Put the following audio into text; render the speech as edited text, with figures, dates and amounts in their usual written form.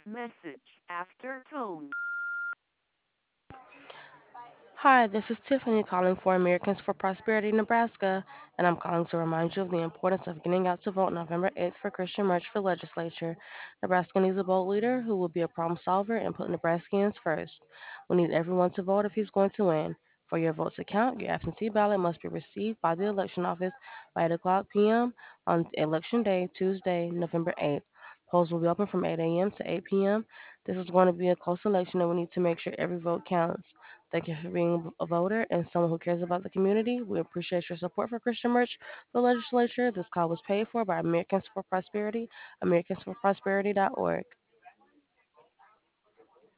Message after tone. Hi, this is Tiffany calling for Americans for Prosperity Nebraska, and I'm calling to remind you of the importance of getting out to vote November 8th for Christian Merch for legislature. Nebraska needs a bold leader who will be a problem solver and put Nebraskans first. We need everyone to vote if he's going to win. For your vote to count, your absentee ballot must be received by the election office by 8 o'clock p.m. on Election Day, Tuesday, November 8th. Polls will be open from 8 a.m. to 8 p.m. This is going to be a close election, and we need to make sure every vote counts. Thank you for being a voter and someone who cares about the community. We appreciate your support for Christian Merch for legislature. This call was paid for by Americans for Prosperity, AmericansForProsperity.org.